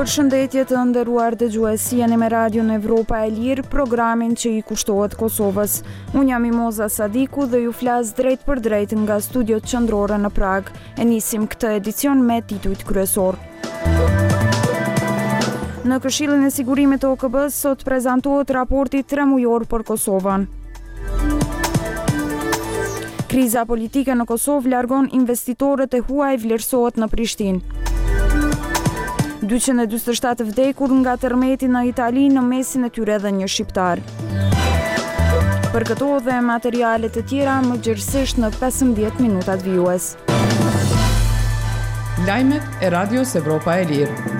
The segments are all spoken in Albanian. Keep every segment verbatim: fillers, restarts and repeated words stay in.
Përshëndetje të nderuar dëgjues, jeni me Radio në Evropa e Lirë, programin që i kushtohet Kosovës. Unë jam Imoza Sadiku dhe ju flas drejt për drejt nga studiot qendrore në Prag. E nisim këtë edicion me titujt kryesor. Në Këshillin e Sigurimit të O K B-s sot prezantohet raporti tremujor për Kosovën. Kriza politike në Kosovë largon investitorët e huaj, vlerësohet në Prishtinë. dyqin e dyqin e shtatë vdekur nga tërmeti në Itali, në mesin e tyre dhe një shqiptar. Për këto dhe materialet e tjera më gjithësisht në pesëmbëdhjetë minutat vijues. Lajmet e Radios Evropa e Lirë.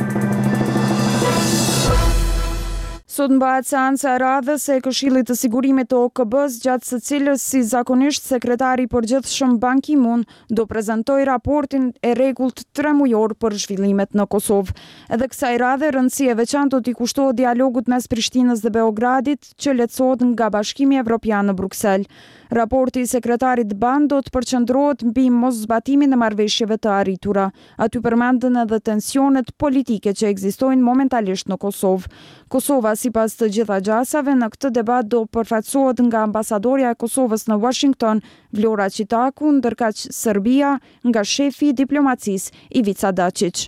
Sot mbahet seanca e radhës e Këshillit të Sigurimit të O K B-s, gjatë së cilës si zakonisht sekretari i përgjithshëm Ban Ki-moon do prezantoj raportin e rregullt tremujor për zhvillimet në Kosovë. Edhe kësaj radhe rëndësi e veçantë do t'i kushtohet dialogut mes Prishtinës dhe Beogradit, që lehtësohet nga Bashkimi Evropian në Bruksel. Raporti i sekretarit Ban do të përqendrohet mbi moszbatimin e marrëveshjeve të arritura. Aty përmenden edhe tensionet politike që ekzistojnë momentalisht në Kosovë. Kosova, sipas të gjitha gjasave, në këtë debat do përfaqësohet nga ambasadorja e Kosovës në Washington, Vlora Çitaku, ndërkaq Serbia nga shefi i diplomacisë Ivica Dačić.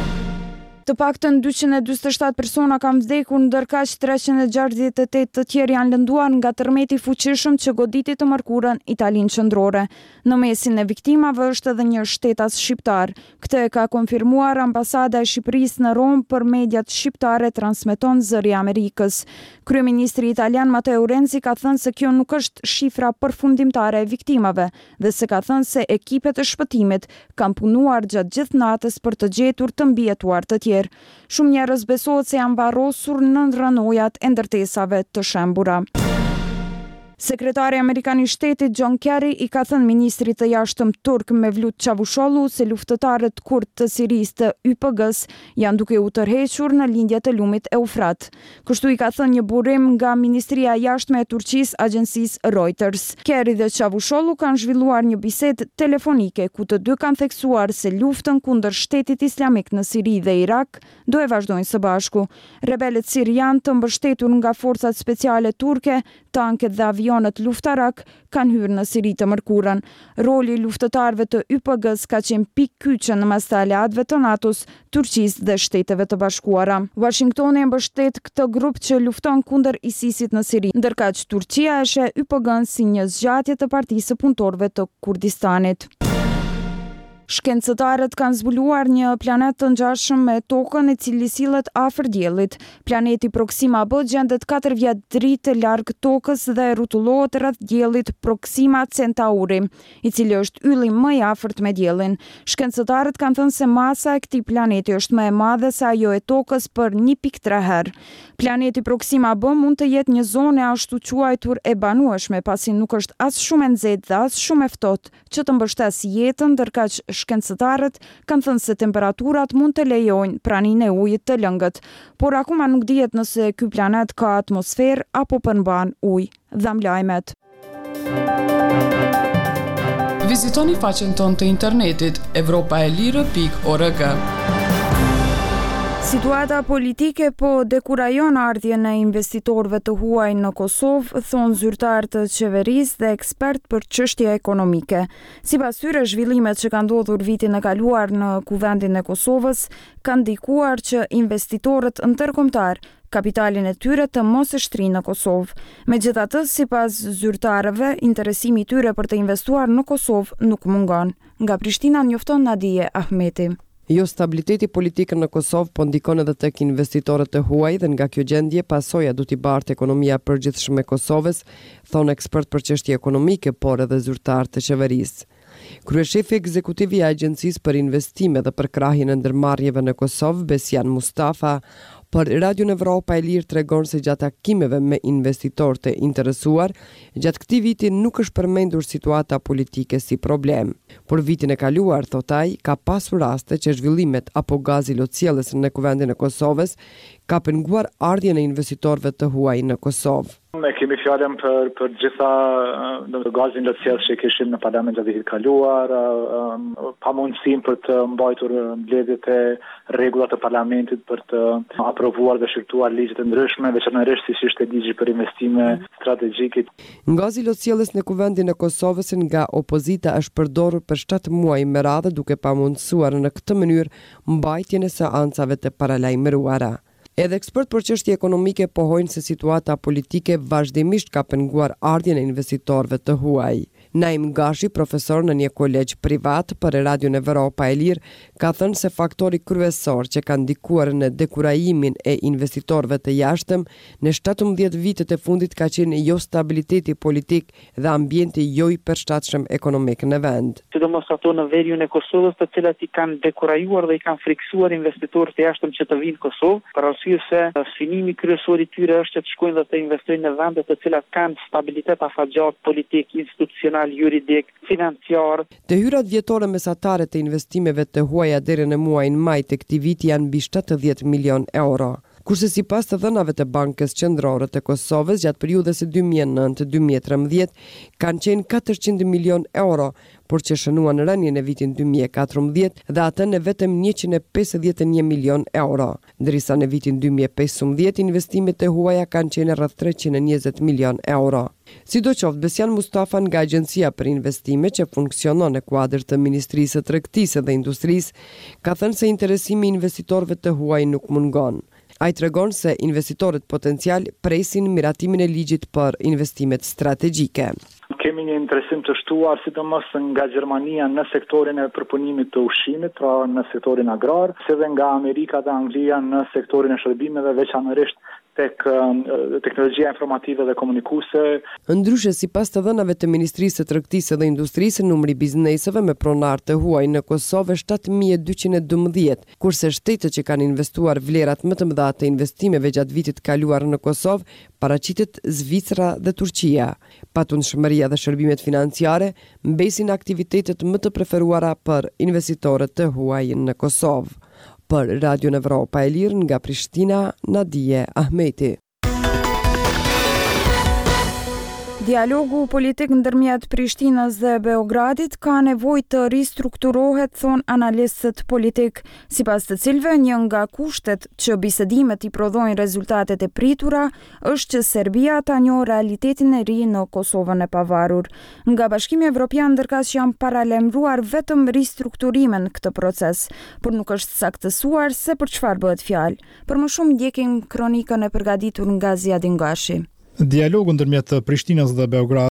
Të paktën dyqin e dyqin e shtatë persona kanë vdekur, ndërkaq treqind e gjashtëdhjetë e tetë të tjerë janë lënduar nga tërmeti fuqishëm që goditi të mërkurën Italinë qendrore. Në mesin e viktimave është edhe një shtetas shqiptar. Këtë e ka konfirmuar ambasada e Shqipërisë në Rom për mediat shqiptare, transmeton Zëri i Amerikës. Kryeministri italian Matteo Renzi ka thënë se kjo nuk është shifra përfundimtare e viktimave dhe se ka thënë se ekipet e shpëtimit kanë punuar gjatë gjithë natës për të gjetur të mbijetuar të tjerë. Shumë njerëz besohet se janë varrosur në rrënojat e ndërtesave të shembura. Sekretari Amerikan i Shtetit John Kerry i ka thënë ministrit të jashtëm turk Mevlut Çavuşoğlu se luftëtarët kurd të Sirisë të Y P G-s janë duke u tërhequr në lindjet e lumit Eufrat. Kështu i ka thënë një burim nga Ministria e Jashtme e Turqisë agjencisë Reuters. Kerry dhe Çavuşoğlu kanë zhvilluar një bisedë telefonike ku të dy kanë theksuar se luftën kundër Shtetit Islamik në Siri dhe Irak do e vazhdojnë së bashku. Rebelët sirian të mbështetur nga forcat speciale turke, tanket dhe avionët luftarak kanë hyrë në Siri të mërkurën. Roli i luftëtarëve të Y P G-s ka qenë pikë kyçe në mes të aleatëve të NATO-s, Turqisë dhe Shteteve të Bashkuara. Washingtoni e mbështet këtë grup që lufton kundër ISIS-it në Siri, ndërkaq Turqia e sheh Y P G-n si një zgjatje të Partisë së Punëtorëve të Kurdistanit. Shkencëtarët kanë zbuluar një planet të ngjashëm me tokën, i cili sillet afër diellit. Planeti Proxima B gjendet katër vjet dritë larg tokës dhe rrotullohet rreth diellit Proxima Centauri, i cili është ylli më i afërt me diellin. Shkencëtarët kanë thënë se masa e këtij planeti është më e madhe se ajo e tokës për një pikë tre herë. Planeti Proxima B mund të jetë një zonë ashtu quajtur e banueshme, pasi nuk është as shumë e nxehtë dhe as shumë e ftohtë që të mbështesë jetën, ndërkaq shkencëtarët kanë thënë se temperaturat mund të lejojnë praninë e ujit të lëngët, por akoma nuk dihet nëse ky planet ka atmosferë apo përmban ujë. Dham lajmet. Vizitoni faqen tonë të internetit evropaelire pikë org. Situata politike po dekurajon ardhjen e investitorëve të huaj në Kosovë, thonë zyrtar të qeverisë dhe ekspert për çështje ekonomike. Sipas tyre, zhvillimet që kanë ndodhur vitin e kaluar në kuvendin e Kosovës kanë ndikuar që investitorët ndërkombëtar kapitalin e tyre të mos e shtrinë në Kosovë. Megjithatë, sipas zyrtarëve, interesimi i tyre për të investuar në Kosovë nuk mungon. Nga Prishtina njofton Nadije Ahmeti. Jo stabiliteti politik në Kosovë po ndikon edhe tek investitorët e huaj dhe nga kjo gjendje pasoja do t'i bartë ekonomia përgjithshme e Kosovës, thonë ekspert për çështje ekonomike, por edhe zyrtar të qeverisë. Kryeshefi ekzekutiv i Agjencisë për Investime dhe për krahjen e ndërmarrjeve në Kosovë, Besjan Mustafa, për Radio Evropa e Lirë tregon se gjatë takimeve me investitorë të interesuar, gjatë këtij viti nuk është përmendur situata politike si problem. Por vitin e kaluar, thot ai, ka pasur raste që zhvillimet apo gazi lotësielës në kuvendin e Kosovës ka penguar ardhjen e investitorëve të huaj në Kosovë. Ne kemi fjalën për për gjitha uh, gazin të cilës që kishim në parlament gjatë vitit kaluar, uh, um, pa mundësim për të mbajtur mbledhjet e rregullat të parlamentit për të aprovuar dhe shqyrtuar ligje të ndryshme, veçanërisht si ishte ligji për investime strategjike. Gazi lotësielës në kuvendin e Kosovës nga opozita është përdorur për shtatë muaj me radhë duke pamundësuar në këtë mënyrë mbajtjen e seancave të paralajmëruara. Edhe ekspert për çështje ekonomike pohojnë se situata politike vazhdimisht ka penguar ardhjen e investitorëve të huaj. Naim Gashi, profesor në një kolegj privat për Radion Evropa e Lirë, ka thënë se faktori kryesor që ka ndikuar në dekurajimin e investitorëve të jashtëm në shtatëmbëdhjetë vitet e fundit ka qenë jo stabiliteti politik dhe ambienti jo i përshtatshëm ekonomik në vend. Sidomos ato në veriun e Kosovës, të cilat i kanë dekurajuar dhe i kanë friksuar investitorët të jashtëm që të vinë në Kosovë, për arsye se synimi kryesor i tyre është që të shkojnë dhe të investojnë në vende të cilat kanë stabilitet afatgjatë politik, institucional, juridik, financiar. Të hyrat vjetore mesatare të investimeve të huaja deri në muajin maj të këtij viti janë mbi shtatëdhjetë milion euro. Kurse sipas të dhënave të Bankës Qendrore të Kosovës gjatë periudhës së dy mijë e nëntë deri në dy mijë e trembëdhjetë kanë qenë katërqind milion euro, por që shënuan rënien në vitin dy mijë e katërmbëdhjetë dhe atë në vetëm njëqind e pesëdhjetë e një milion euro, ndërsa në vitin dy mijë e pesëmbëdhjetë investimet e huaja kanë qenë rreth treqind e njëzet milion euro. Sidoqoftë, Besjan Mustafa nga Agjencia për Investime që funksionon në kuadër të Ministrisë së Tregtisë dhe Industrisë, ka thënë se interesimi i investitorëve të huaj nuk mungon. Ai tregon se investitorët potencial presin miratimin e ligjit për investimet strategjike. Kemi një interesim të shtuar sidomos nga Gjermania në sektorin e përpunimit të ushqimit, pra në sektorin agrar, si dhe nga Amerika dhe Anglia në sektorin e shërbimeve, veçanërisht tek teknologjia informative dhe komunikuese. Ndryshe, sipas të dhënave të Ministrisë së Tregtisë dhe Industrisë, numri i bizneseve me pronar të huaj në Kosovë është shtatë mijë e dyqind e dymbëdhjetë, kurse shtetet që kanë investuar vlerat më të mëdha të investimeve gjatë vitit kaluar në Kosovë paraqitet Zvicra dhe Turqia. Patundshmëria dhe shërbimet financiare mbesin aktivitetet më të preferuara për investitorët të huaj në Kosovë. Për Radion Evropa e Lirë nga Prishtina, Nadije Ahmeti. Dialogu politik ndërmjet Prishtinës dhe Beogradit ka nevojë të ristrukturohet, thon analistët politik, sipas të cilëve një nga kushtet që bisedimet i prodhojnë rezultatet e pritura është që Serbia ta njohë realitetin e ri në Kosovën e pavarur. Nga Bashkimi Evropian ndërkas që janë paralajmëruar vetëm ristrukturimin këtë proces, por nuk është saktësuar se për çfarë bëhet fjalë. Për më shumë ndjekim kronikën e përgatitur nga Ziadin Gashi. Dialogu ndërmjet Prishtinës dhe Beogradit